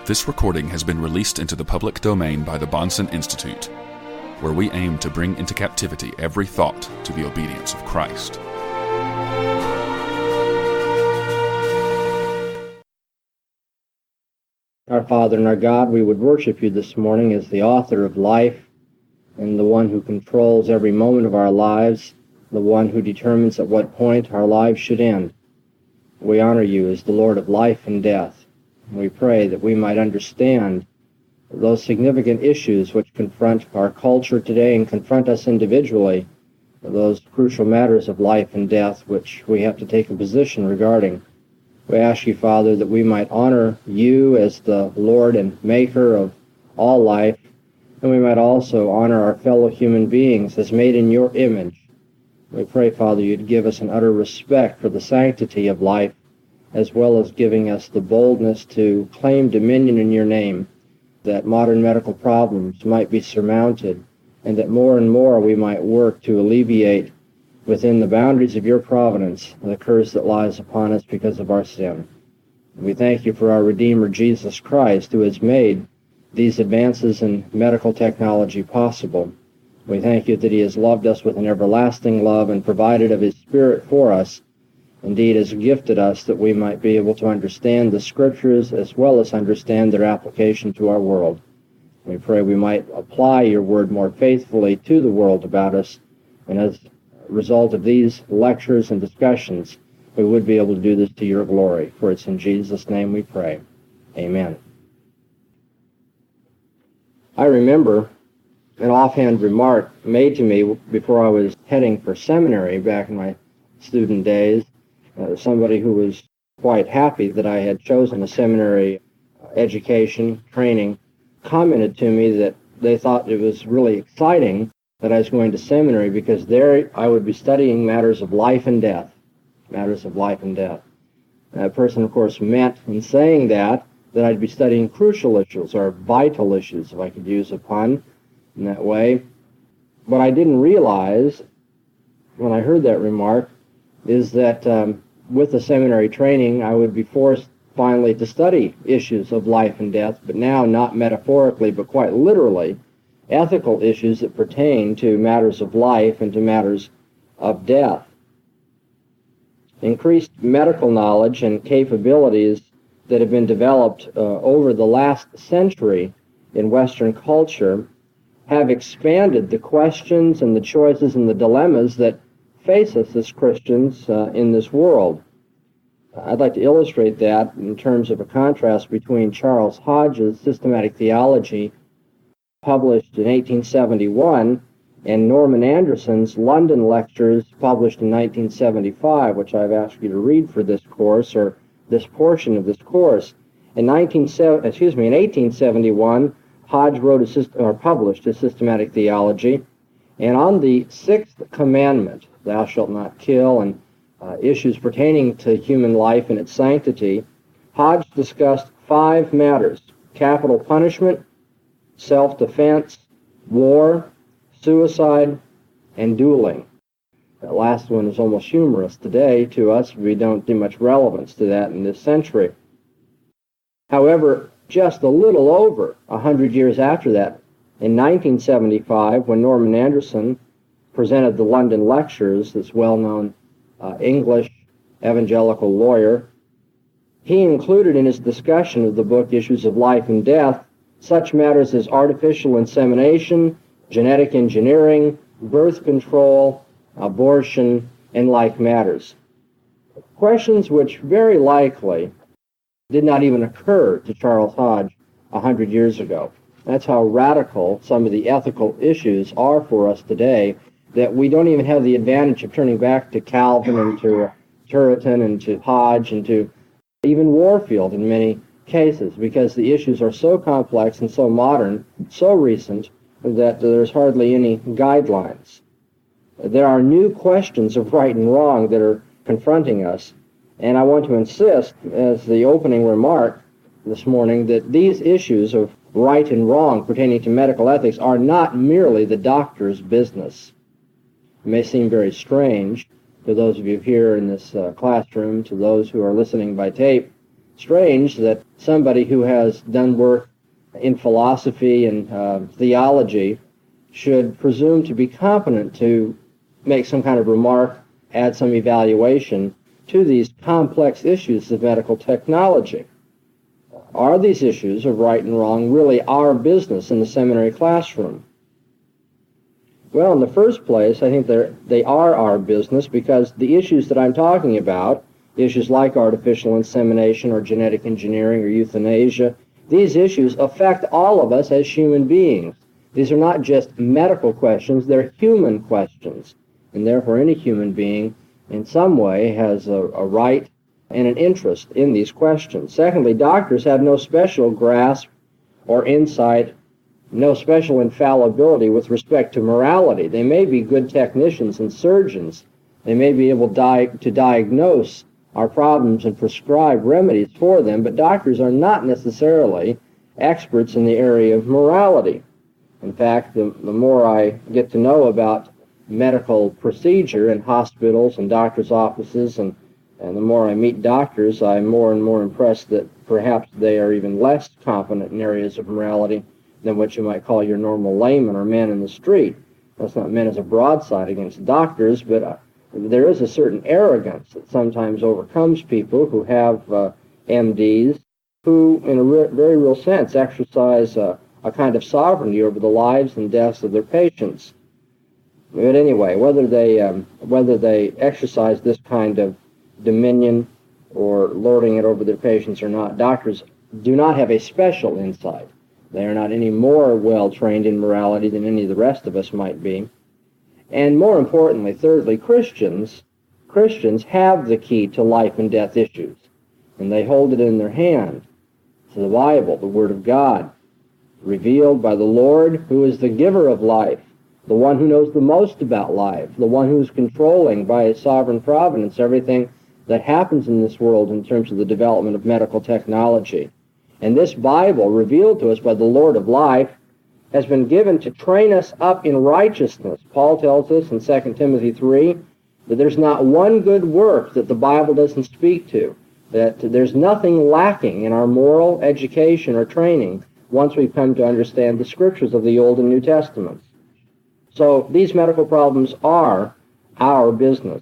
This recording has been released into the public domain by the Bahnsen Institute, where we aim to bring into captivity every thought to the obedience of Christ. Our Father and our God, we would worship you this morning as the author of life and the one who controls every moment of our lives, the one who determines at what point our lives should end. We honor you as the Lord of life and death. We pray that we might understand those significant issues which confront our culture today and confront us individually, those crucial matters of life and death which we have to take a position regarding. We ask you, Father, that we might honor you as the Lord and Maker of all life, and we might also honor our fellow human beings as made in your image. We pray, Father, you'd give us an utter respect for the sanctity of life, as well as giving us the boldness to claim dominion in your name, that modern medical problems might be surmounted, and that more and more we might work to alleviate within the boundaries of your providence the curse that lies upon us because of our sin. We thank you for our Redeemer, Jesus Christ, who has made these advances in medical technology possible. We thank you that he has loved us with an everlasting love and provided of his Spirit for us, indeed has gifted us that we might be able to understand the Scriptures as well as understand their application to our world. We pray we might apply your word more faithfully to the world about us, and as a result of these lectures and discussions, we would be able to do this to your glory. For it's in Jesus' name we pray. Amen. I remember an offhand remark made to me before I was heading for seminary back in my student days. Somebody who was quite happy that I had chosen a seminary education, training, commented to me that they thought it was really exciting that I was going to seminary because there I would be studying matters of life and death. Matters of life and death. That person, of course, meant in saying that I'd be studying crucial issues or vital issues, if I could use a pun in that way. What I didn't realize when I heard that remark is that with the seminary training, I would be forced finally to study issues of life and death, but now not metaphorically, but quite literally, ethical issues that pertain to matters of life and to matters of death. Increased medical knowledge and capabilities that have been developed over the last century in Western culture have expanded the questions and the choices and the dilemmas that face us as Christians in this world. I'd like to illustrate that in terms of a contrast between Charles Hodge's Systematic Theology, published in 1871, and Norman Anderson's London Lectures, published in 1975, which I've asked you to read for this course, or this portion of this course. In 1871, Hodge published his Systematic Theology, and on the sixth commandment, thou shalt not kill, and issues pertaining to human life and its sanctity, Hodge discussed 5 matters: capital punishment, self-defense, war, suicide, and dueling. That last one is almost humorous today to us. We don't see much relevance to that in this century. However, just a little over 100 years after that, in 1975, when Norman Anderson presented the London Lectures, this well-known English evangelical lawyer, he included in his discussion of the book Issues of Life and Death such matters as artificial insemination, genetic engineering, birth control, abortion, and like matters. Questions which very likely did not even occur to Charles Hodge 100 years ago. That's how radical some of the ethical issues are for us today, that we don't even have the advantage of turning back to Calvin and to Turretin and to Hodge and to even Warfield in many cases, because the issues are so complex and so modern, so recent, that there's hardly any guidelines. There are new questions of right and wrong that are confronting us, and I want to insist, as the opening remark this morning, that these issues of right and wrong pertaining to medical ethics are not merely the doctor's business. It may seem very strange to those of you here in this classroom, to those who are listening by tape, strange that somebody who has done work in philosophy and theology should presume to be competent to make some kind of remark, add some evaluation to these complex issues of medical technology. Are these issues of right and wrong really our business in the seminary classroom? Well, in the first place, I think they are our business because the issues that I'm talking about, issues like artificial insemination or genetic engineering or euthanasia, these issues affect all of us as human beings. These are not just medical questions, they're human questions. And therefore, any human being in some way has a right and an interest in these questions. Secondly, doctors have no special grasp or insight, no special infallibility with respect to morality. They may be good technicians and surgeons. They may be able to diagnose our problems and prescribe remedies for them, but doctors are not necessarily experts in the area of morality. In fact, the more I get to know about medical procedure in hospitals and doctors' offices, and the more I meet doctors, I'm more and more impressed that perhaps they are even less competent in areas of morality than what you might call your normal layman or man in the street. That's not meant as a broadside against doctors, but there is a certain arrogance that sometimes overcomes people who have MDs who, in a very real sense, exercise a kind of sovereignty over the lives and deaths of their patients. But anyway, whether they exercise this kind of dominion or lording it over their patients or not, doctors do not have a special insight. They are not any more well-trained in morality than any of the rest of us might be. And more importantly, thirdly, Christians have the key to life and death issues, and they hold it in their hand. It's the Bible, the Word of God, revealed by the Lord, who is the giver of life, the one who knows the most about life, the one who is controlling by his sovereign providence everything that happens in this world in terms of the development of medical technology. And this Bible, revealed to us by the Lord of life, has been given to train us up in righteousness. Paul tells us in 2 Timothy 3 that there's not one good work that the Bible doesn't speak to, that there's nothing lacking in our moral education or training once we come to understand the Scriptures of the Old and New Testaments. So these medical problems are our business.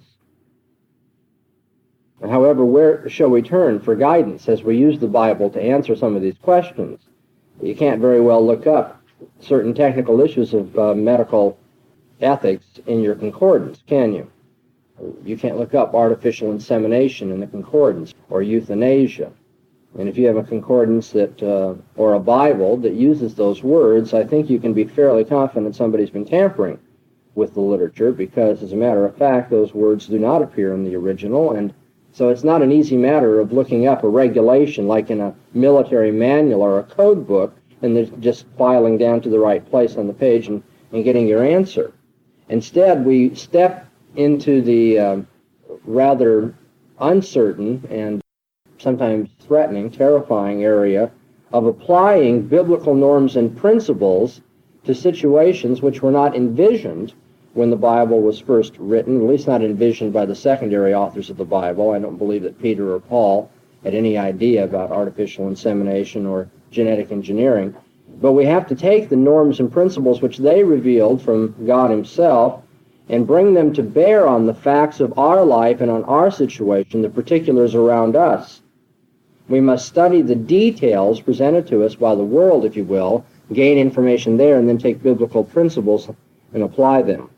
However, where shall we turn for guidance as we use the Bible to answer some of these questions? You can't very well look up certain technical issues of medical ethics in your concordance, can you? You can't look up artificial insemination in the concordance or euthanasia. And if you have a concordance that, or a Bible that uses those words, I think you can be fairly confident somebody's been tampering with the literature, because as a matter of fact, those words do not appear in the original, and so it's not an easy matter of looking up a regulation like in a military manual or a code book and then just filing down to the right place on the page and getting your answer. Instead, we step into the rather uncertain and sometimes threatening, terrifying area of applying biblical norms and principles to situations which were not envisioned when the Bible was first written, at least not envisioned by the secondary authors of the Bible. I don't believe that Peter or Paul had any idea about artificial insemination or genetic engineering. But we have to take the norms and principles which they revealed from God himself and bring them to bear on the facts of our life and on our situation, the particulars around us. We must study the details presented to us by the world, if you will, gain information there, and then take biblical principles and apply them.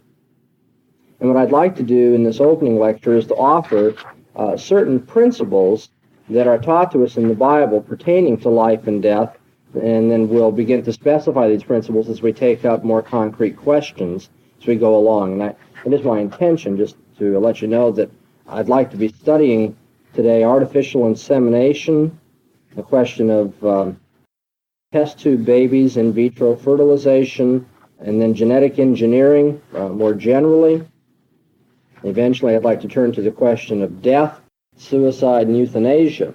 And what I'd like to do in this opening lecture is to offer certain principles that are taught to us in the Bible pertaining to life and death, and then we'll begin to specify these principles as we take up more concrete questions as we go along. And it is my intention just to let you know that I'd like to be studying today artificial insemination, the question of test tube babies, in vitro fertilization, and then genetic engineering more generally. Eventually, I'd like to turn to the question of death, suicide, and euthanasia.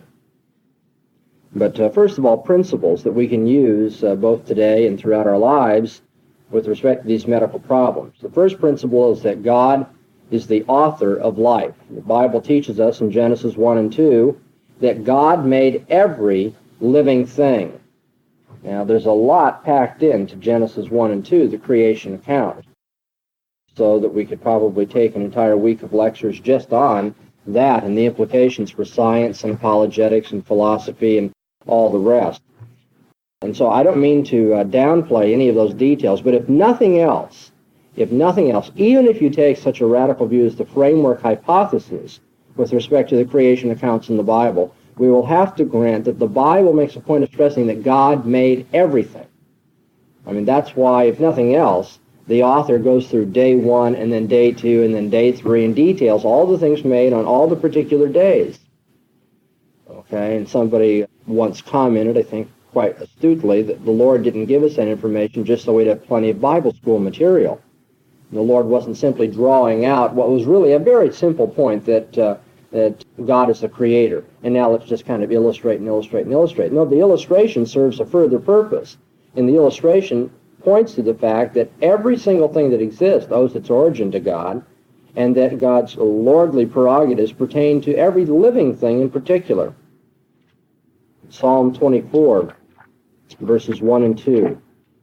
But first of all, principles that we can use both today and throughout our lives with respect to these medical problems. The first principle is that God is the author of life. The Bible teaches us in Genesis 1 and 2, that God made every living thing. Now, there's a lot packed into Genesis 1 and 2, the creation account, so that we could probably take an entire week of lectures just on that and the implications for science and apologetics and philosophy and all the rest. And so I don't mean to downplay any of those details, but if nothing else, even if you take such a radical view as the framework hypothesis with respect to the creation accounts in the Bible, we will have to grant that the Bible makes a point of stressing that God made everything. I mean, that's why, if nothing else, the author goes through day 1 and then day 2 and then day 3 and details all the things made on all the particular days. Okay, and somebody once commented, I think quite astutely, that the Lord didn't give us that information just so we'd have plenty of Bible school material. The Lord wasn't simply drawing out what was really a very simple point, that God is the creator. And now let's just kind of illustrate and illustrate and illustrate. No, the illustration serves a further purpose. And the illustration points to the fact that every single thing that exists owes its origin to God, and that God's lordly prerogatives pertain to every living thing in particular. Psalm 24, verses 1 and 2.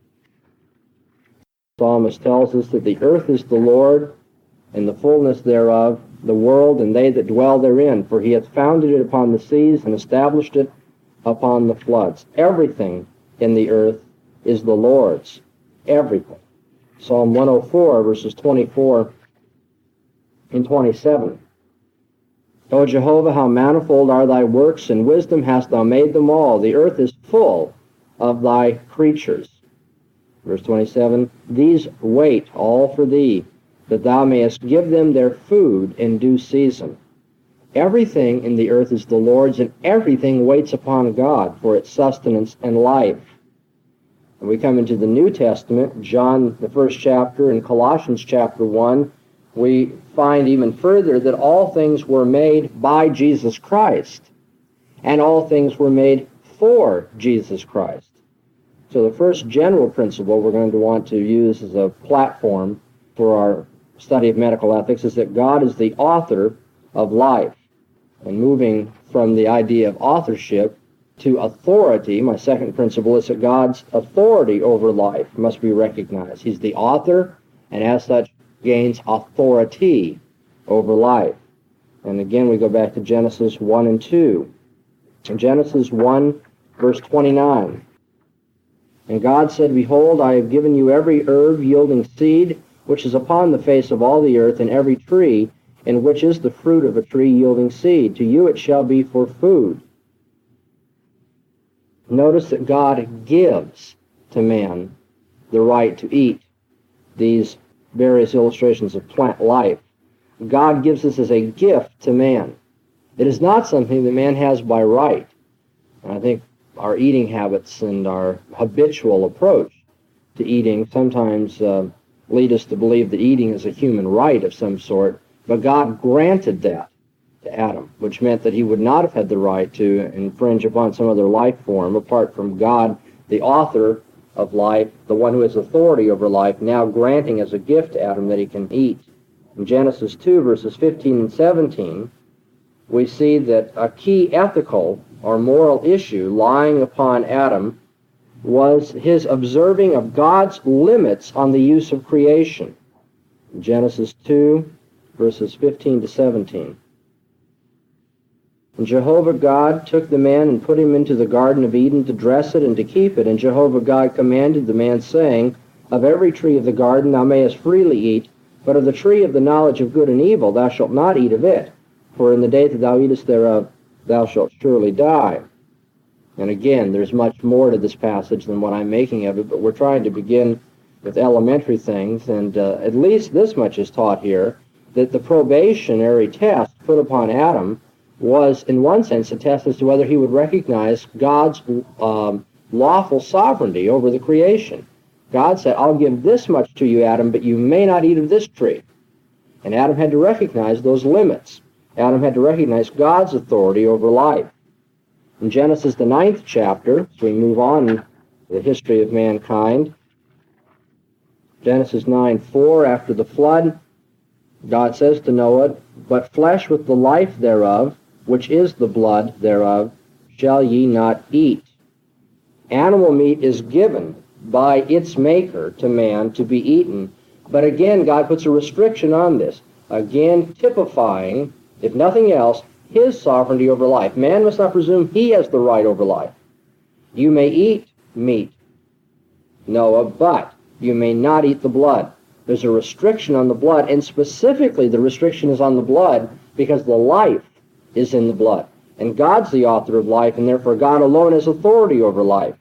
The psalmist tells us that the earth is the Lord, and the fullness thereof, the world, and they that dwell therein. For he hath founded it upon the seas, and established it upon the floods. Everything in the earth is the Lord's. Everything. Psalm 104, verses 24 and 27. O Jehovah, how manifold are thy works, and wisdom hast thou made them all. The earth is full of thy creatures. Verse 27, these wait all for thee, that thou mayest give them their food in due season. Everything in the earth is the Lord's, and everything waits upon God for its sustenance and life. And we come into the New Testament, John, the 1st chapter, and Colossians chapter 1, we find even further that all things were made by Jesus Christ, and all things were made for Jesus Christ. So the first general principle we're going to want to use as a platform for our study of medical ethics is that God is the author of life. And moving from the idea of authorship to authority, my second principle is that God's authority over life must be recognized. He's the author, and as such gains authority over life. And again, we go back to Genesis 1 and 2. In Genesis 1, verse 29, and God said, behold, I have given you every herb yielding seed, which is upon the face of all the earth, and every tree, in which is the fruit of a tree yielding seed. To you it shall be for food. Notice that God gives to man the right to eat these various illustrations of plant life. God gives this as a gift to man. It is not something that man has by right. And I think our eating habits and our habitual approach to eating sometimes lead us to believe that eating is a human right of some sort, but God granted that to Adam, which meant that he would not have had the right to infringe upon some other life form apart from God, the author of life, the one who has authority over life, now granting as a gift to Adam that he can eat. In Genesis 2, verses 15 and 17, we see that a key ethical or moral issue lying upon Adam was his observing of God's limits on the use of creation. Genesis 2, verses 15 to 17. And Jehovah God took the man and put him into the Garden of Eden to dress it and to keep it. And Jehovah God commanded the man, saying, of every tree of the garden thou mayest freely eat, but of the tree of the knowledge of good and evil thou shalt not eat of it. For in the day that thou eatest thereof thou shalt surely die. And again, there's much more to this passage than what I'm making of it, but we're trying to begin with elementary things, and at least this much is taught here, that the probationary test put upon Adam was, in one sense, a test as to whether he would recognize God's lawful sovereignty over the creation. God said, I'll give this much to you, Adam, but you may not eat of this tree. And Adam had to recognize those limits. Adam had to recognize God's authority over life. In Genesis, the 9th chapter, as we move on in the history of mankind, Genesis 9:4, after the flood, God says to Noah, but flesh with the life thereof which is the blood thereof, shall ye not eat. Animal meat is given by its maker to man to be eaten. But again, God puts a restriction on this, again typifying, if nothing else, his sovereignty over life. Man must not presume he has the right over life. You may eat meat, Noah, but you may not eat the blood. There's a restriction on the blood, and specifically the restriction is on the blood because the life is in the blood. And God's the author of life, and therefore God alone has authority over life.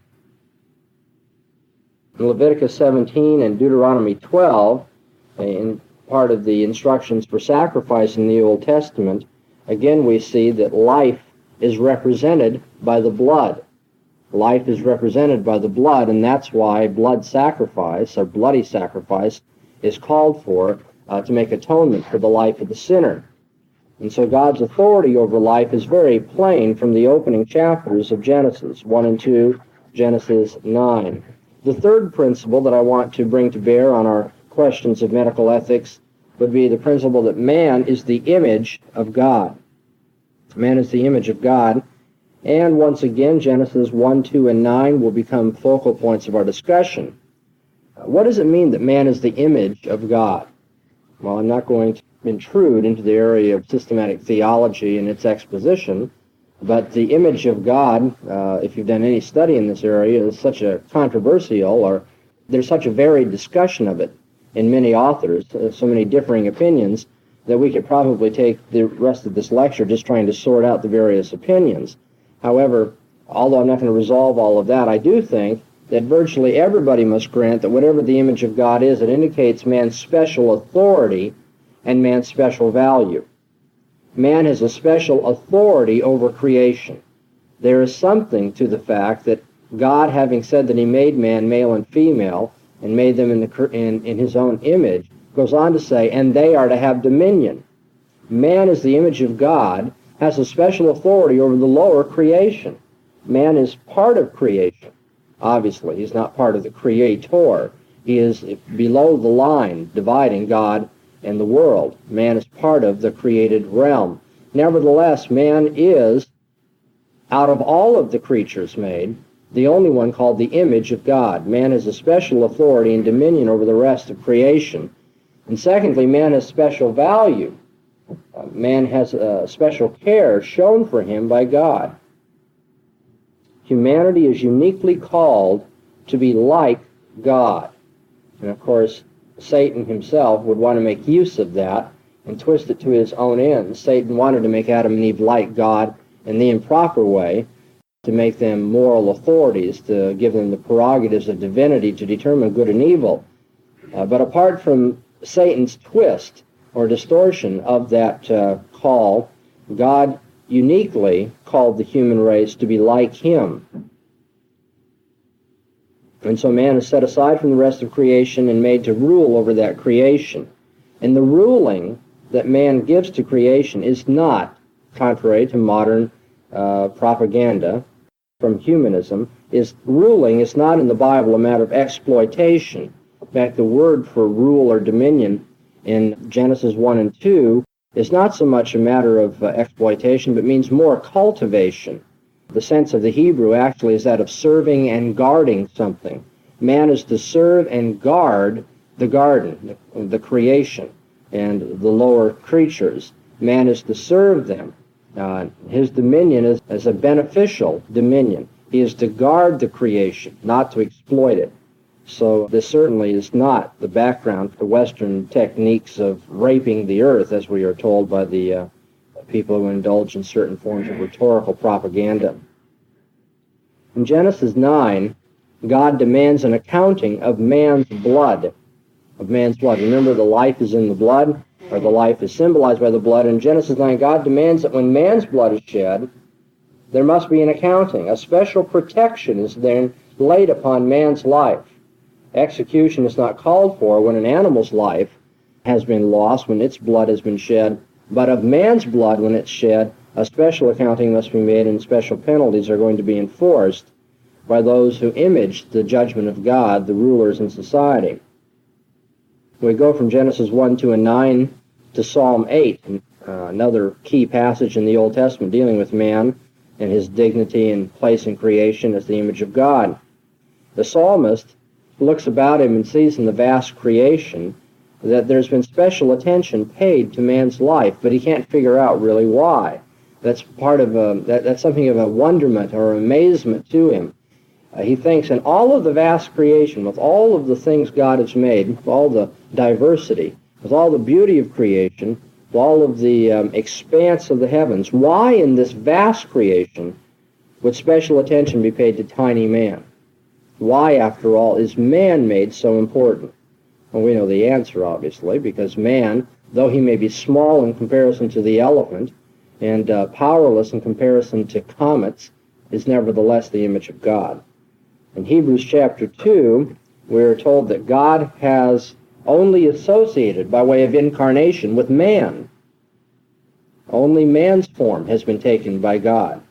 In Leviticus 17 and Deuteronomy 12, in part of the instructions for sacrifice in the Old Testament, again we see that life is represented by the blood. Life is represented by the blood, and that's why blood sacrifice, or bloody sacrifice, is called for to make atonement for the life of the sinner. And so God's authority over life is very plain from the opening chapters of Genesis 1 and 2, Genesis 9. The third principle that I want to bring to bear on our questions of medical ethics would be the principle that man is the image of God. Man is the image of God. And once again, Genesis 1, 2, and 9 will become focal points of our discussion. What does it mean that man is the image of God? Well, I'm not going to intrude into the area of systematic theology and its exposition, but the image of God, if you've done any study in this area, is such a controversial, or there's such a varied discussion of it in many authors, so many differing opinions, that we could probably take the rest of this lecture just trying to sort out the various opinions. However, although I'm not going to resolve all of that, I do think that virtually everybody must grant that whatever the image of God is, it indicates man's special authority and man's special value. Man has a special authority over creation. There is something to the fact that God, having said that he made man male and female, and made them in his own image, goes on to say, and they are to have dominion. Man is the image of God, has a special authority over the lower creation. Man is part of creation. Obviously, he's not part of the creator. He is below the line dividing God and the world. Man is part of the created realm. Nevertheless, man is, out of all of the creatures made, the only one called the image of God. Man has a special authority and dominion over the rest of creation. And secondly, man has special value. Man has a special care shown for him by God. Humanity is uniquely called to be like God. And of course, Satan himself would want to make use of that and twist it to his own ends. Satan wanted to make Adam and Eve like God in the improper way, to make them moral authorities, to give them the prerogatives of divinity to determine good and evil. But apart from Satan's twist or distortion of that call, God uniquely called the human race to be like him. And so man is set aside from the rest of creation and made to rule over that creation. And the ruling that man gives to creation is not, contrary to modern propaganda from humanism, ruling is not in the Bible a matter of exploitation. In fact, the word for rule or dominion in Genesis 1 and 2 is not so much a matter of exploitation, but means more cultivation. The sense of the Hebrew actually is that of serving and guarding something. Man is to serve and guard the garden, the creation, and the lower creatures. Man is to serve them. His dominion is as a beneficial dominion. He is to guard the creation, not to exploit it. So this certainly is not the background for Western techniques of raping the earth, as we are told by the people who indulge in certain forms of rhetorical propaganda. In Genesis 9, God demands an accounting of man's blood. Remember, the life is in the blood, or the life is symbolized by the blood. In Genesis 9, God demands that when man's blood is shed, there must be an accounting. A special protection is then laid upon man's life. Execution is not called for when an animal's life has been lost, when its blood has been shed, but of man's blood, when it's shed, a special accounting must be made, and special penalties are going to be enforced by those who image the judgment of God, the rulers in society. We go from Genesis 1, 2, and 9 to Psalm 8. another key passage in the Old Testament dealing with man and his dignity and place in creation as the image of God. The psalmist looks about him and sees in the vast creation that there's been special attention paid to man's life, but he can't figure out really why. That's part of that's something of a wonderment or amazement to him. He thinks in all of the vast creation, with all of the things God has made, with all the diversity, with all the beauty of creation, with all of the expanse of the heavens, why in this vast creation would special attention be paid to tiny man? Why, after all, is man made so important? Well, we know the answer, obviously, because man, though he may be small in comparison to the elephant and powerless in comparison to comets, is nevertheless the image of God. In Hebrews chapter 2, we are told that God has only associated by way of incarnation with man. Only man's form has been taken by God.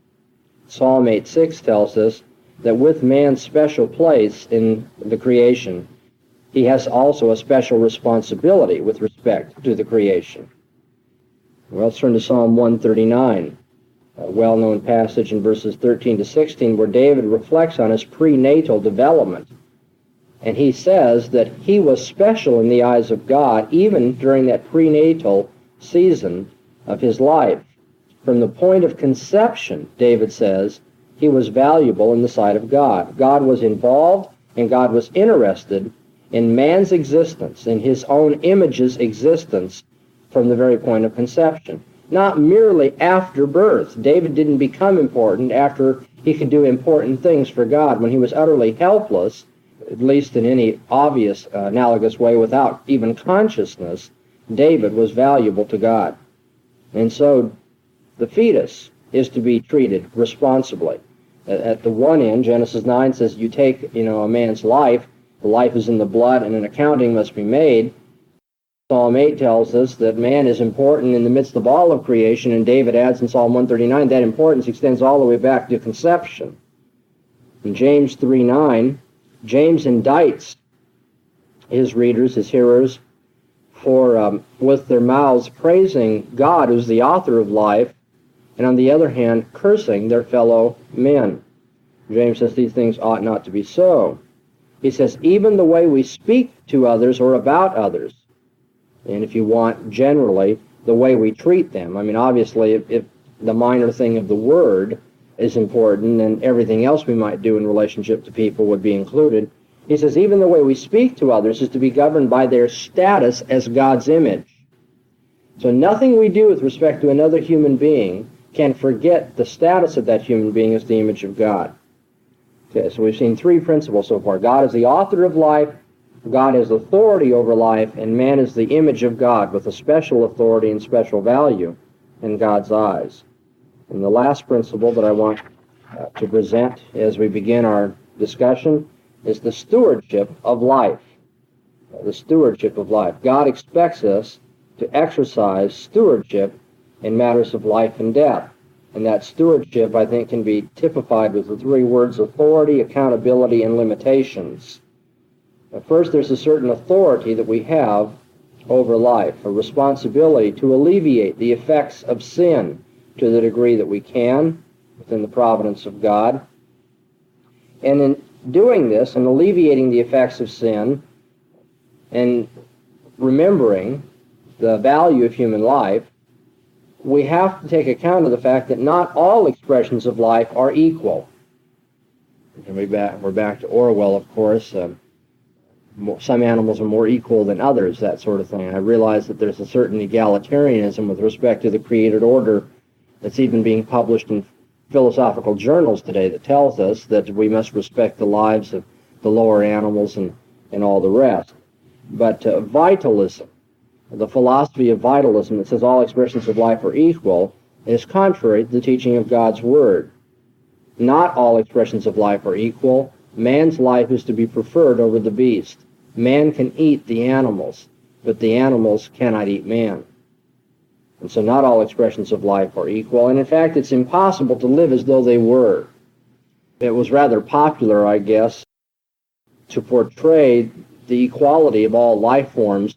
Psalm 8:6 tells us that with man's special place in the creation, he has also a special responsibility with respect to the creation. Well, let's turn to Psalm 139, a well-known passage in verses 13 to 16, where David reflects on his prenatal development. And he says that he was special in the eyes of God even during that prenatal season of his life. From the point of conception, David says, he was valuable in the sight of God. God was involved and God was interested in man's existence, in his own image's existence from the very point of conception. Not merely after birth. David didn't become important after he could do important things for God. When he was utterly helpless, at least in any obvious analogous way without even consciousness, David was valuable to God. And so the fetus is to be treated responsibly. At the one end, Genesis 9 says you take, a man's life, the life is in the blood, and an accounting must be made. Psalm 8 tells us that man is important in the midst of all of creation, and David adds in Psalm 139 that importance extends all the way back to conception. In James 3:9, James indicts his readers, his hearers, for with their mouths praising God who's the author of life, and on the other hand, cursing their fellow men. James says these things ought not to be so. He says, even the way we speak to others or about others, and if you want, generally, the way we treat them. I mean, obviously, if the minor thing of the word is important, then everything else we might do in relationship to people would be included. He says, even the way we speak to others is to be governed by their status as God's image. So nothing we do with respect to another human being can forget the status of that human being as the image of God. Okay, so we've seen three principles so far. God is the author of life, God has authority over life, and man is the image of God with a special authority and special value in God's eyes. And the last principle that I want to present as we begin our discussion is the stewardship of life. The stewardship of life. God expects us to exercise stewardship in matters of life and death. And that stewardship, I think, can be typified with the three words authority, accountability, and limitations. First, there's a certain authority that we have over life, a responsibility to alleviate the effects of sin to the degree that we can within the providence of God. And in doing this and alleviating the effects of sin and remembering the value of human life, we have to take account of the fact that not all expressions of life are equal. And we're back to Orwell, of course. Some animals are more equal than others, that sort of thing. I realize that there's a certain egalitarianism with respect to the created order that's even being published in philosophical journals today that tells us that we must respect the lives of the lower animals and all the rest. But vitalism, the philosophy of vitalism that says all expressions of life are equal, is contrary to the teaching of God's Word. Not all expressions of life are equal. Man's life is to be preferred over the beast. Man can eat the animals, but the animals cannot eat man. And so not all expressions of life are equal. And in fact, it's impossible to live as though they were. It was rather popular, I guess, to portray the equality of all life forms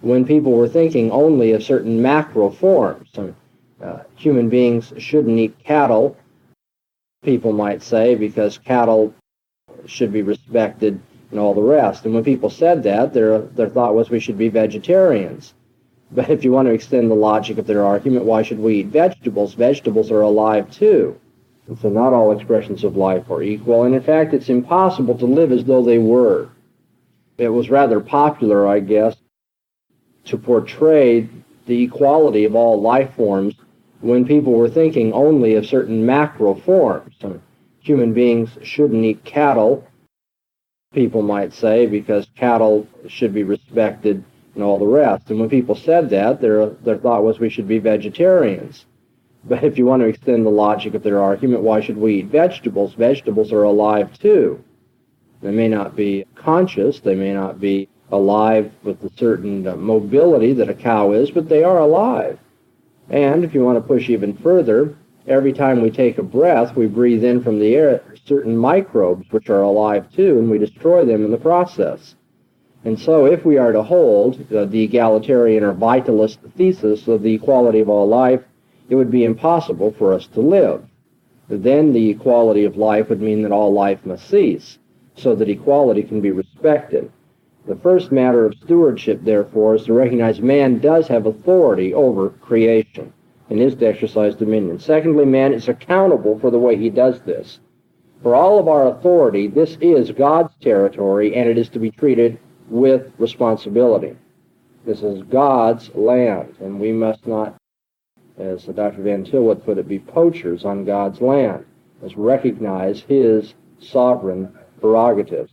when people were thinking only of certain macro forms. Human beings shouldn't eat cattle, people might say, because cattle should be respected and all the rest. And when people said that, their thought was we should be vegetarians. But if you want to extend the logic of their argument, why should we eat vegetables? Vegetables are alive too. And so not all expressions of life are equal. And in fact, it's impossible to live as though they were. It was rather popular, I guess, to portray the equality of all life forms when people were thinking only of certain macro forms. Human beings shouldn't eat cattle, people might say, because cattle should be respected and all the rest. And when people said that, their thought was we should be vegetarians. But if you want to extend the logic of their argument, why should we eat vegetables? Vegetables are alive too. They may not be conscious, they may not be alive with a certain mobility that a cow is, but they are alive. And if you want to push even further, every time we take a breath, we breathe in from the air certain microbes which are alive too, and we destroy them in the process. And so if we are to hold the egalitarian or vitalist thesis of the equality of all life, it would be impossible for us to live. Then the equality of life would mean that all life must cease, so that equality can be respected. The first matter of stewardship, therefore, is to recognize man does have authority over creation and is to exercise dominion. Secondly, man is accountable for the way he does this. For all of our authority, this is God's territory, and it is to be treated with responsibility. This is God's land, and we must not, as Dr. Van Til would put it, be poachers on God's land. Let's recognize his sovereign prerogatives.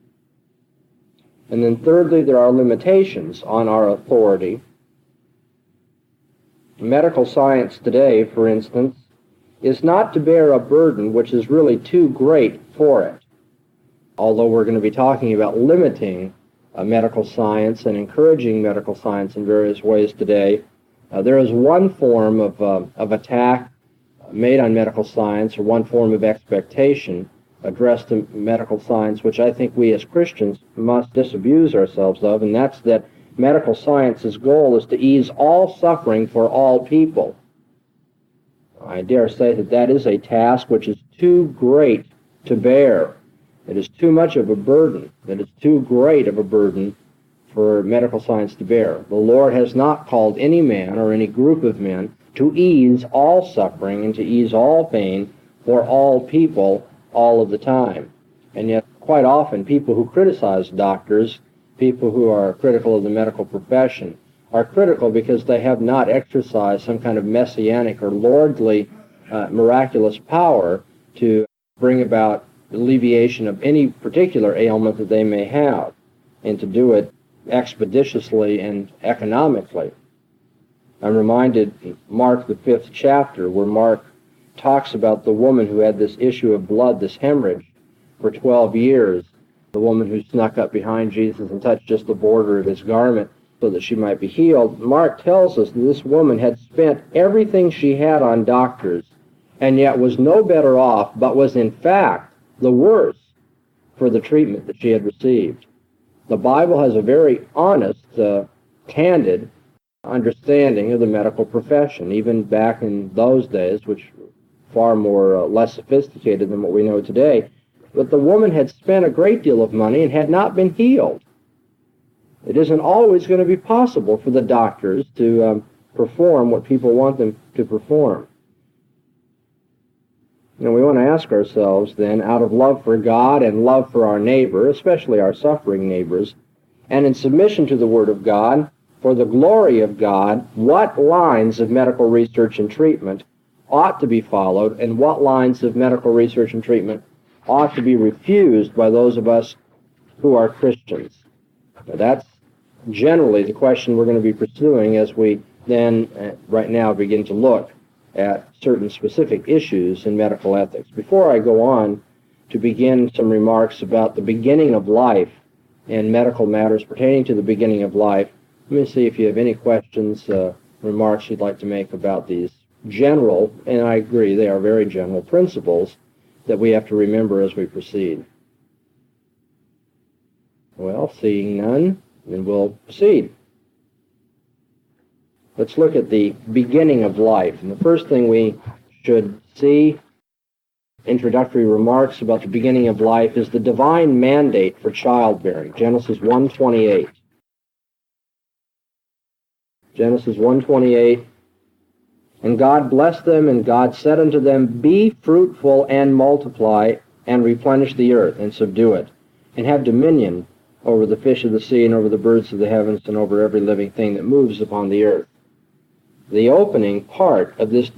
And then thirdly, there are limitations on our authority. Medical science today, for instance, is not to bear a burden which is really too great for it. Although we're going to be talking about limiting medical science and encouraging medical science in various ways today, there is one form of attack made on medical science, or one form of expectation addressed to medical science, which I think we as Christians must disabuse ourselves of, and that's that medical science's goal is to ease all suffering for all people. I dare say that that is a task which is too great to bear. It is too much of a burden. It is too great of a burden for medical science to bear. The Lord has not called any man or any group of men to ease all suffering and to ease all pain for all people all of the time. And yet, quite often, people who criticize doctors, people who are critical of the medical profession, are critical because they have not exercised some kind of messianic or lordly, miraculous power to bring about alleviation of any particular ailment that they may have, and to do it expeditiously and economically. I'm reminded Mark, the 5th chapter, where Mark talks about the woman who had this issue of blood, this hemorrhage, for 12 years, the woman who snuck up behind Jesus and touched just the border of his garment so that she might be healed. Mark tells us that this woman had spent everything she had on doctors and yet was no better off, but was in fact the worse for the treatment that she had received. The Bible has a very honest, candid understanding of the medical profession, even back in those days, which far more less sophisticated than what we know today. But the woman had spent a great deal of money and had not been healed. It isn't always going to be possible for the doctors to perform what people want them to perform. We want to ask ourselves then, out of love for God and love for our neighbor, especially our suffering neighbors, and in submission to the Word of God, for the glory of God, what lines of medical research and treatment ought to be followed, and what lines of medical research and treatment ought to be refused by those of us who are Christians. Now, that's generally the question we're going to be pursuing as we then, right now, begin to look at certain specific issues in medical ethics. Before I go on to begin some remarks about the beginning of life and medical matters pertaining to the beginning of life, let me see if you have any questions, remarks you'd like to make about these general, and I agree, they are very general principles that we have to remember as we proceed. Well, seeing none, then we'll proceed. Let's look at the beginning of life. And the first thing we should see, introductory remarks about the beginning of life, is the divine mandate for childbearing. Genesis 1:28. Genesis 1:28. And God blessed them, and God said unto them, Be fruitful and multiply, and replenish the earth, and subdue it, and have dominion over the fish of the sea, and over the birds of the heavens, and over every living thing that moves upon the earth. The opening part of this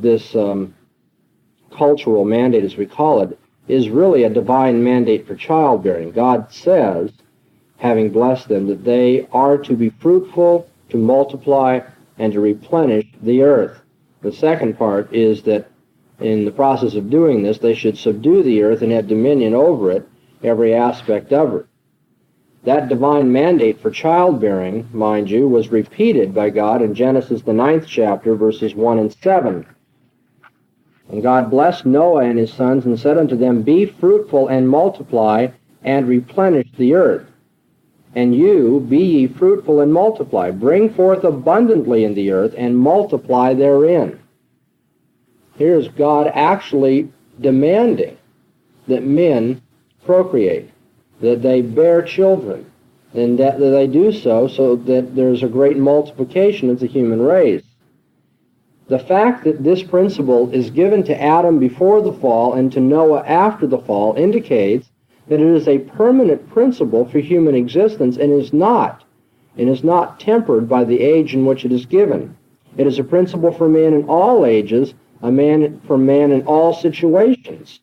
cultural mandate, as we call it, is really a divine mandate for childbearing. God says, having blessed them, that they are to be fruitful, to multiply, and to replenish the earth. The second part is that in the process of doing this, they should subdue the earth and have dominion over it, every aspect of it. That divine mandate for childbearing, mind you, was repeated by God in Genesis, the 9th chapter, verses 1 and 7. And God blessed Noah and his sons, and said unto them, Be fruitful and multiply, and replenish the earth. And you, be ye fruitful and multiply. Bring forth abundantly in the earth, and multiply therein. Here's God actually demanding that men procreate, that they bear children, and that they do so that there's a great multiplication of the human race. The fact that this principle is given to Adam before the fall and to Noah after the fall indicates that it is a permanent principle for human existence and is not tempered by the age in which it is given. It is a principle for man in all ages, for man in all situations.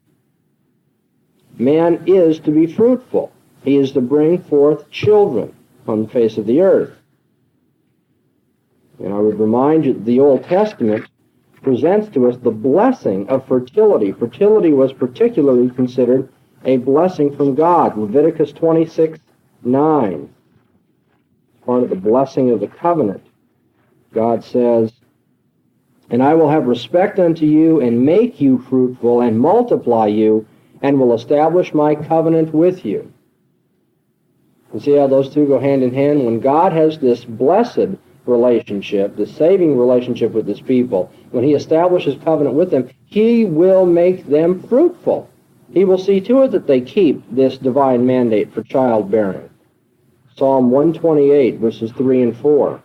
Man is to be fruitful. He is to bring forth children on the face of the earth. And I would remind you that the Old Testament presents to us the blessing of fertility. Fertility was particularly considered a blessing from God. Leviticus 26:9. Part of the blessing of the covenant. God says, And I will have respect unto you, and make you fruitful, and multiply you, and will establish my covenant with you. You see how those two go hand in hand? When God has this blessed relationship, the saving relationship with his people, when he establishes covenant with them, he will make them fruitful. He will see to it that they keep this divine mandate for childbearing. Psalm 128, verses 3 and 4.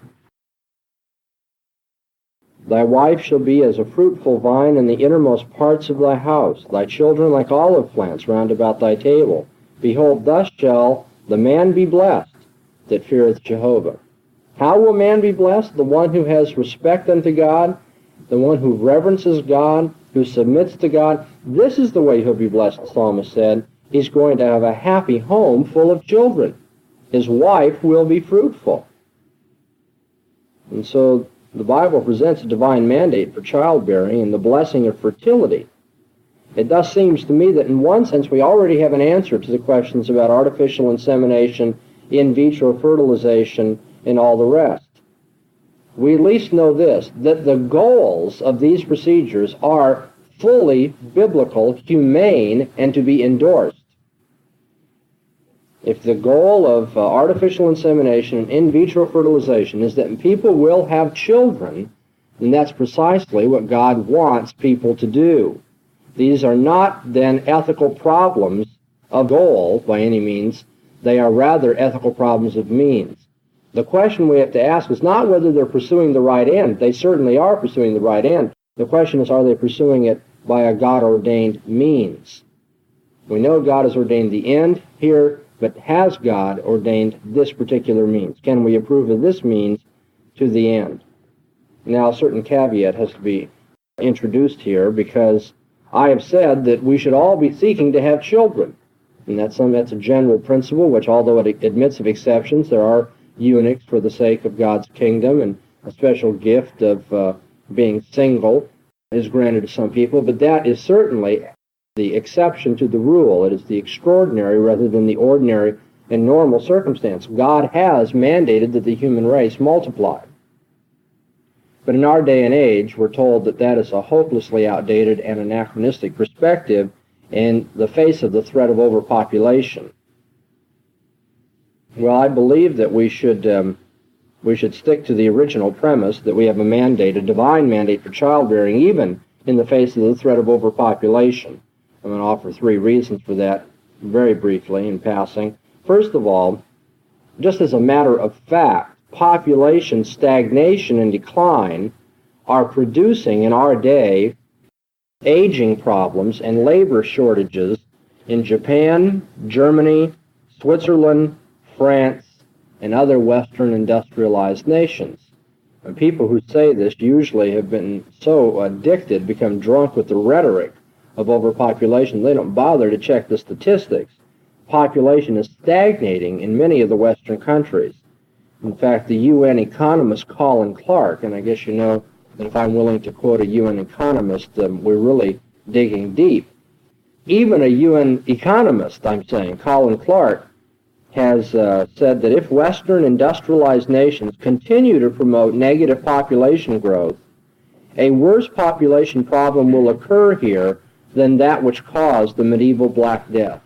Thy wife shall be as a fruitful vine in the innermost parts of thy house, thy children like olive plants round about thy table. Behold, thus shall the man be blessed that feareth Jehovah. How will man be blessed? The one who has respect unto God, the one who reverences God, who submits to God. This is the way he'll be blessed, the psalmist said. He's going to have a happy home full of children. His wife will be fruitful. And so the Bible presents a divine mandate for childbearing and the blessing of fertility. It thus seems to me that in one sense we already have an answer to the questions about artificial insemination, in vitro fertilization, and all the rest. We at least know this, that the goals of these procedures are fully biblical, humane, and to be endorsed. If the goal of artificial insemination and in vitro fertilization is that people will have children, then that's precisely what God wants people to do. These are not then ethical problems of goal by any means. They are rather ethical problems of means. The question we have to ask is not whether they're pursuing the right end. They certainly are pursuing the right end. The question is, are they pursuing it by a God-ordained means? We know God has ordained the end here, but has God ordained this particular means? Can we approve of this means to the end? Now, a certain caveat has to be introduced here, because I have said that we should all be seeking to have children. And that's a general principle, which, although it admits of exceptions, there are eunuchs for the sake of God's kingdom, and a special gift of being single is granted to some people, but that is certainly the exception to the rule. It is the extraordinary rather than the ordinary and normal circumstance. God has mandated that the human race multiply. But in our day and age, we're told that that is a hopelessly outdated and anachronistic perspective in the face of the threat of overpopulation. Well, I believe that we should we should stick to the original premise that we have a mandate, a divine mandate for childbearing, even in the face of the threat of overpopulation. I'm going to offer 3 reasons for that very briefly in passing. First of all, just as a matter of fact, population stagnation and decline are producing in our day aging problems and labor shortages in Japan, Germany, Switzerland, France, and other Western industrialized nations. And people who say this usually have been so addicted, become drunk with the rhetoric of overpopulation, they don't bother to check the statistics. Population is stagnating in many of the Western countries. In fact, the UN economist Colin Clark, and I guess you know that if I'm willing to quote a UN economist, we're really digging deep. Even a UN economist, I'm saying, Colin Clark, has said that if Western industrialized nations continue to promote negative population growth, a worse population problem will occur here than that which caused the medieval Black Death.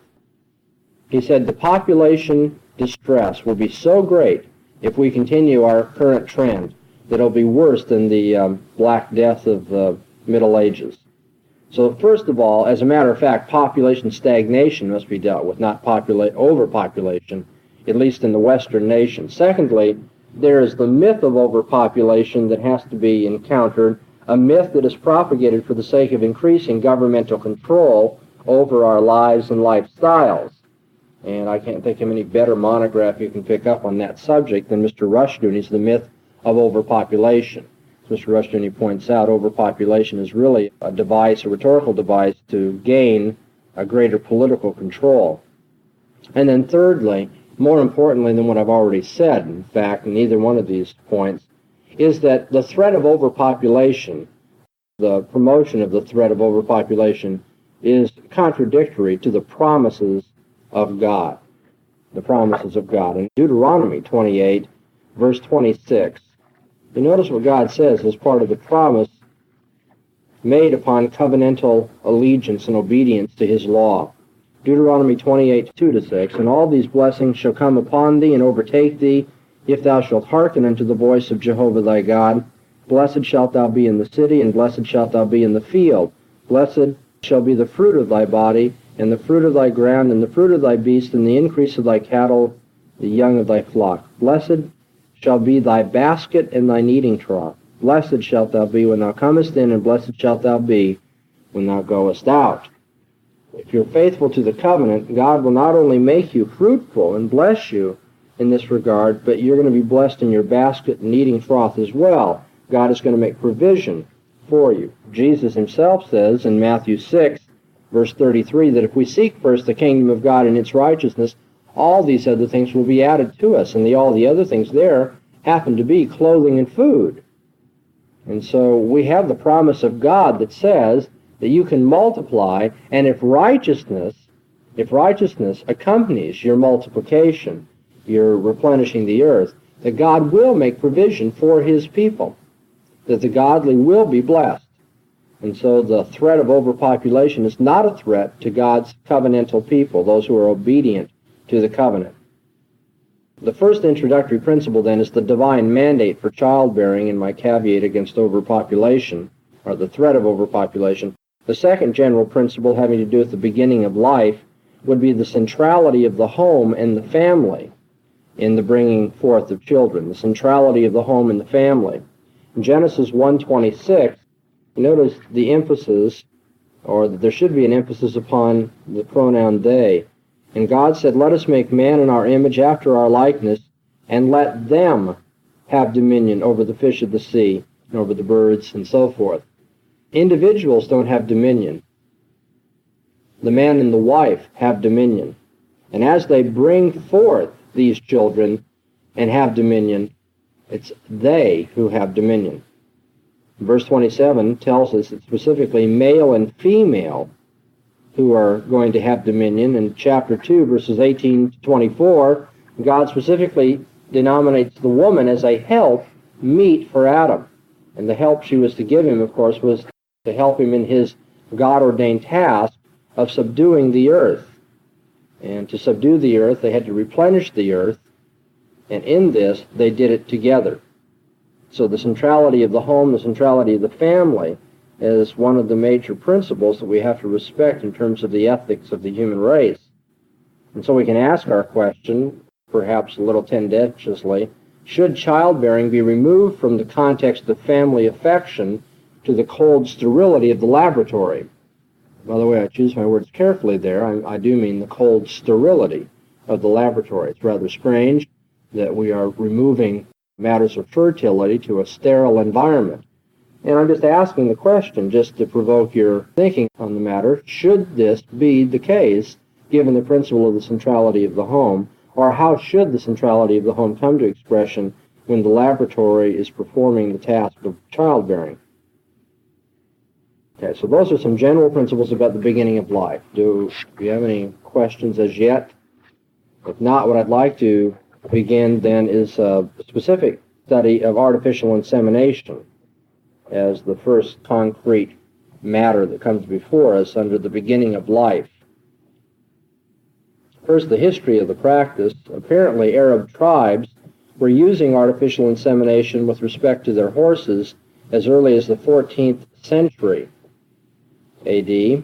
He said the population distress will be so great if we continue our current trend that it'll be worse than the Black Death of the Middle Ages. So first of all, as a matter of fact, population stagnation must be dealt with, not overpopulation, at least in the Western nations. Secondly, there is the myth of overpopulation that has to be encountered, a myth that is propagated for the sake of increasing governmental control over our lives and lifestyles. And I can't think of any better monograph you can pick up on that subject than Mr. Rushdoony's The Myth of Overpopulation. As Mr. Rushdoony points out, overpopulation is really a device, a rhetorical device, to gain a greater political control. And then thirdly, more importantly than what I've already said, in fact, in either one of these points, is that the threat of overpopulation, the promotion of the threat of overpopulation, is contradictory to the promises of God. The promises of God. In Deuteronomy 28, verse 26, you notice what God says as part of the promise made upon covenantal allegiance and obedience to his law. Deuteronomy 28, 2-6, and all these blessings shall come upon thee and overtake thee, if thou shalt hearken unto the voice of Jehovah thy God. Blessed shalt thou be in the city, and blessed shalt thou be in the field. Blessed shall be the fruit of thy body, and the fruit of thy ground, and the fruit of thy beast, and the increase of thy cattle, the young of thy flock. Blessed shall be thy basket and thy kneading trough. Blessed shalt thou be when thou comest in, and blessed shalt thou be when thou goest out. If you're faithful to the covenant, God will not only make you fruitful and bless you in this regard, but you're going to be blessed in your basket and kneading trough as well. God is going to make provision for you. Jesus himself says in Matthew 6, verse 33, that if we seek first the kingdom of God and its righteousness, all these other things will be added to us. And all the other things there happen to be clothing and food. And so we have the promise of God that says that you can multiply, and if righteousness accompanies your multiplication, you're replenishing the earth, that God will make provision for his people, that the godly will be blessed. And so the threat of overpopulation is not a threat to God's covenantal people, those who are obedient to the covenant. The first introductory principle, then, is the divine mandate for childbearing in my caveat against overpopulation, or the threat of overpopulation. The second general principle, having to do with the beginning of life, would be the centrality of the home and the family in the bringing forth of children, the centrality of the home and the family. In Genesis 1:26, notice the emphasis, or that there should be an emphasis upon the pronoun they. And God said, let us make man in our image after our likeness, and let them have dominion over the fish of the sea, and over the birds, and so forth. Individuals don't have dominion. The man and the wife have dominion. And as they bring forth these children and have dominion, it's they who have dominion. Verse 27 tells us that specifically male and female who are going to have dominion. In chapter 2, verses 18 to 24, God specifically denominates the woman as a help meet for Adam. And the help she was to give him, of course, was to help him in his God-ordained task of subduing the earth. And to subdue the earth, they had to replenish the earth And in this, they did it together. So the centrality of the home, the centrality of the family, is one of the major principles that we have to respect in terms of the ethics of the human race. And so we can ask our question, perhaps a little tendentiously, should childbearing be removed from the context of family affection to the cold sterility of the laboratory? By the way, I choose my words carefully there. I do mean the cold sterility of the laboratory. It's rather strange that we are removing matters of fertility to a sterile environment. And I'm just asking the question, just to provoke your thinking on the matter, should this be the case, given the principle of the centrality of the home, or how should the centrality of the home come to expression when the laboratory is performing the task of childbearing? Okay, so those are some general principles about the beginning of life. Do you have any questions as yet? If not, what I'd like to begin then is a specific study of artificial insemination as the first concrete matter that comes before us under the beginning of life. First, the history of the practice. Apparently, Arab tribes were using artificial insemination with respect to their horses as early as the 14th century AD,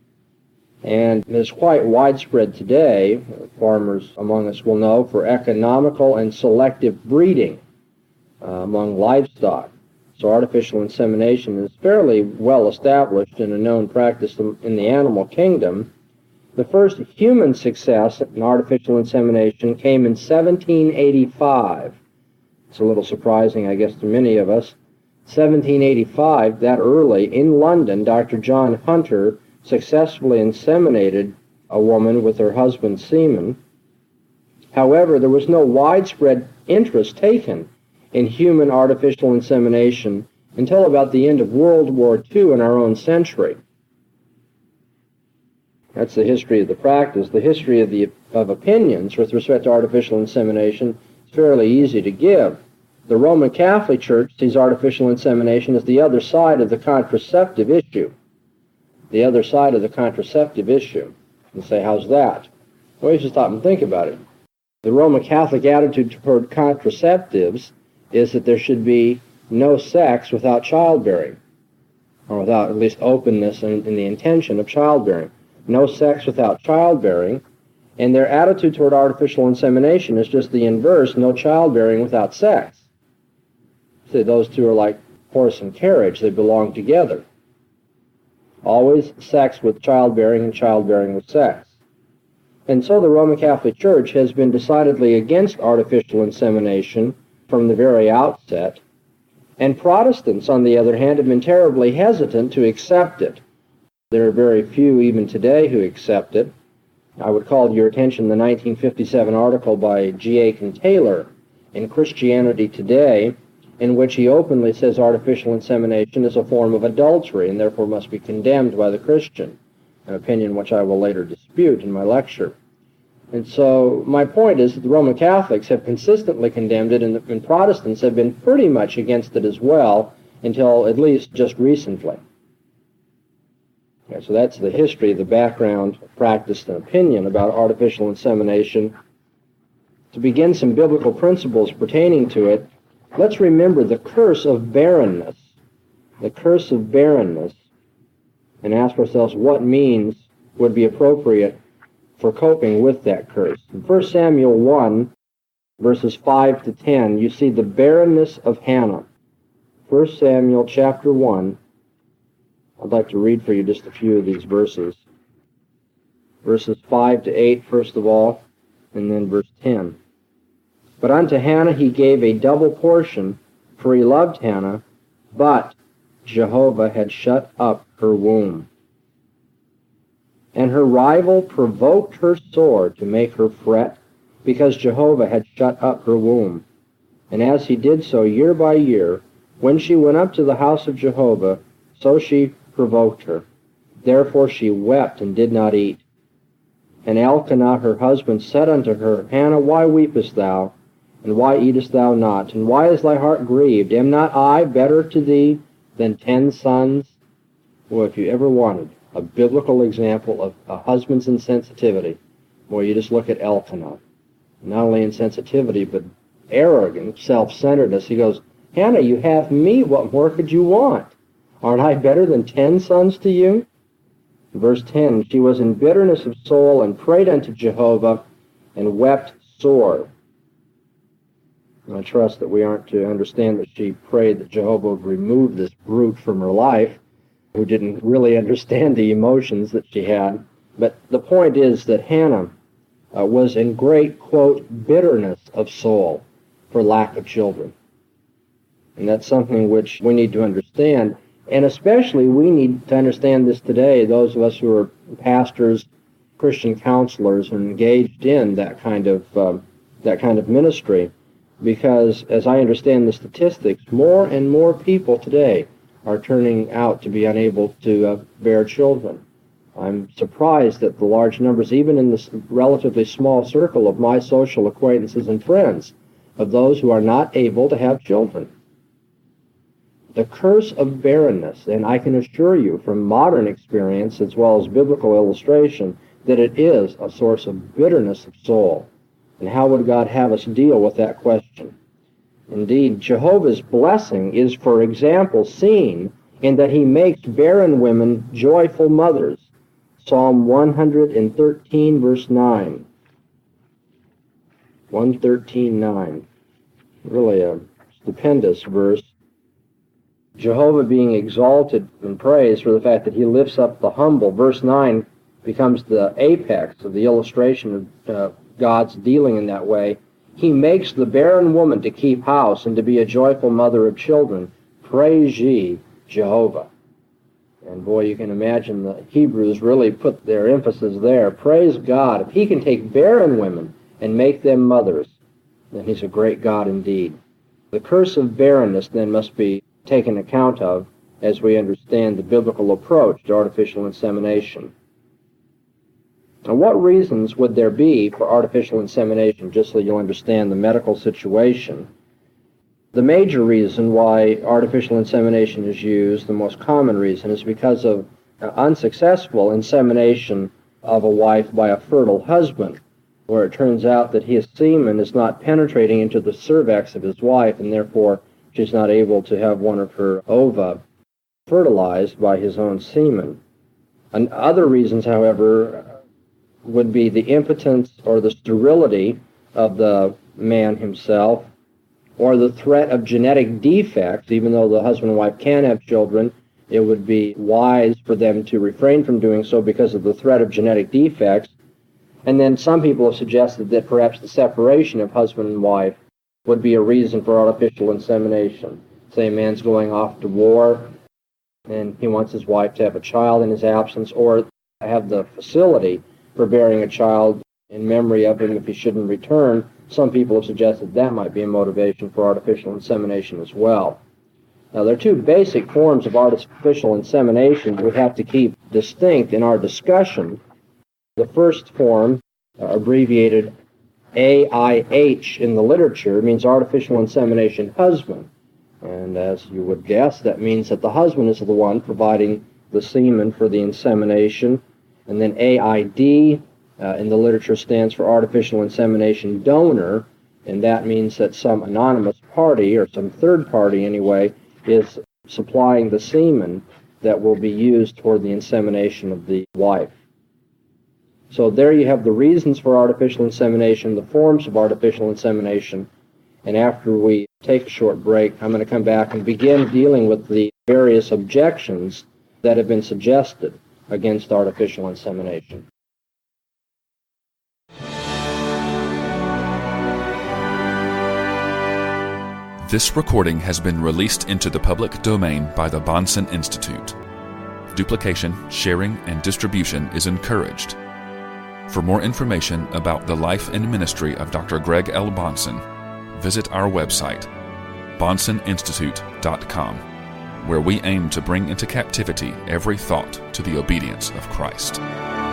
and is quite widespread today. Farmers among us will know, for economical and selective breeding among livestock. So artificial insemination is fairly well established and a known practice in the animal kingdom. The first human success in artificial insemination came in 1785. It's a little surprising, I guess, to many of us. 1785, that early, in London, Dr. John Hunter successfully inseminated a woman with her husband's semen. However, there was no widespread interest taken in human artificial insemination until about the end of World War II in our own century. That's the history of the practice. The history of opinions with respect to artificial insemination is fairly easy to give. The Roman Catholic Church sees artificial insemination as the other side of the contraceptive issue. The other side of the contraceptive issue. You say, how's that? Well, you should stop and think about it. The Roman Catholic attitude toward contraceptives is that there should be no sex without childbearing, or without at least openness in the intention of childbearing. No sex without childbearing, and their attitude toward artificial insemination is just the inverse, no childbearing without sex. See, those two are like horse and carriage, they belong together. Always sex with childbearing and childbearing with sex. And so the Roman Catholic Church has been decidedly against artificial insemination from the very outset, and Protestants, on the other hand, have been terribly hesitant to accept it. There are very few even today who accept it. I would call to your attention the 1957 article by G. Aiken Taylor in Christianity Today, in which he openly says artificial insemination is a form of adultery and therefore must be condemned by the Christian, an opinion which I will later dispute in my lecture. And so my point is that the Roman Catholics have consistently condemned it, and Protestants have been pretty much against it as well until at least just recently. Okay, so that's the history, the background, practice, and opinion about artificial insemination. To begin some biblical principles pertaining to it, let's remember the curse of barrenness. The curse of barrenness, and ask ourselves what means would be appropriate for coping with that curse. In 1 Samuel 1, verses 5 to 10, you see the barrenness of Hannah. 1 Samuel chapter 1, I'd like to read for you just a few of these verses. Verses 5 to 8, first of all, and then verse 10. But unto Hannah he gave a double portion, for he loved Hannah, but Jehovah had shut up her womb. And her rival provoked her sore to make her fret, because Jehovah had shut up her womb. And as he did so year by year, when she went up to the house of Jehovah, so she provoked her. Therefore she wept and did not eat. And Elkanah her husband said unto her, Hannah, why weepest thou? And why eatest thou not? And why is thy heart grieved? Am not I better to thee than 10 sons? Well, if you ever wanted a biblical example of a husband's insensitivity, well, you just look at Elkanah. Not only insensitivity, but arrogant, self-centeredness. He goes, Hannah, you have me. What more could you want? Aren't I better than 10 sons to you? Verse 10, she was in bitterness of soul and prayed unto Jehovah and wept sore. And I trust that we aren't to understand that she prayed that Jehovah would remove this brute from her life, who didn't really understand the emotions that she had. But the point is that Hannah was in great, quote, bitterness of soul for lack of children. And that's something which we need to understand. And especially we need to understand this today, those of us who are pastors, Christian counselors, and engaged in that kind of ministry. Because as I understand the statistics, more and more people today are turning out to be unable to bear children. I'm surprised that the large numbers, even in this relatively small circle of my social acquaintances and friends, of those who are not able to have children. The curse of barrenness, and I can assure you from modern experience as well as biblical illustration, that it is a source of bitterness of soul. And how would God have us deal with that question? Indeed, Jehovah's blessing is, for example, seen in that he makes barren women joyful mothers. Psalm 113, verse 9. 113:9. Really a stupendous verse. Jehovah being exalted and praised for the fact that he lifts up the humble. Verse 9 becomes the apex of the illustration of God's dealing in that way. He makes the barren woman to keep house and to be a joyful mother of children. Praise ye Jehovah. And boy, you can imagine the Hebrews really put their emphasis there. Praise God. If he can take barren women and make them mothers, then he's a great God indeed. The curse of barrenness then must be taken account of as we understand the biblical approach to artificial insemination. Now, what reasons would there be for artificial insemination, just so you'll understand the medical situation? The major reason why artificial insemination is used, the most common reason, is because of unsuccessful insemination of a wife by a fertile husband, where it turns out that his semen is not penetrating into the cervix of his wife, and therefore she's not able to have one of her ova fertilized by his own semen. And other reasons, however, would be the impotence or the sterility of the man himself, or the threat of genetic defects. Even though the husband and wife can have children, it would be wise for them to refrain from doing so because of the threat of genetic defects. And then some people have suggested that perhaps the separation of husband and wife would be a reason for artificial insemination. Say a man's going off to war and he wants his wife to have a child in his absence, or have the facility for bearing a child in memory of him if he shouldn't return. Some people have suggested that might be a motivation for artificial insemination as well. Now, there are two basic forms of artificial insemination we have to keep distinct in our discussion. The first form, abbreviated AIH in the literature, means artificial insemination husband. And as you would guess, that means that the husband is the one providing the semen for the insemination. And then AID in the literature stands for artificial insemination donor, and that means that some anonymous party, or some third party anyway, is supplying the semen that will be used for the insemination of the wife. So there you have the reasons for artificial insemination, the forms of artificial insemination, and after we take a short break, I'm going to come back and begin dealing with the various objections that have been suggested against artificial insemination. This recording has been released into the public domain by the Bahnsen Institute. Duplication, sharing, and distribution is encouraged. For more information about the life and ministry of Dr. Greg L. Bahnsen, visit our website, BahnsenInstitute.com, where we aim to bring into captivity every thought to the obedience of Christ.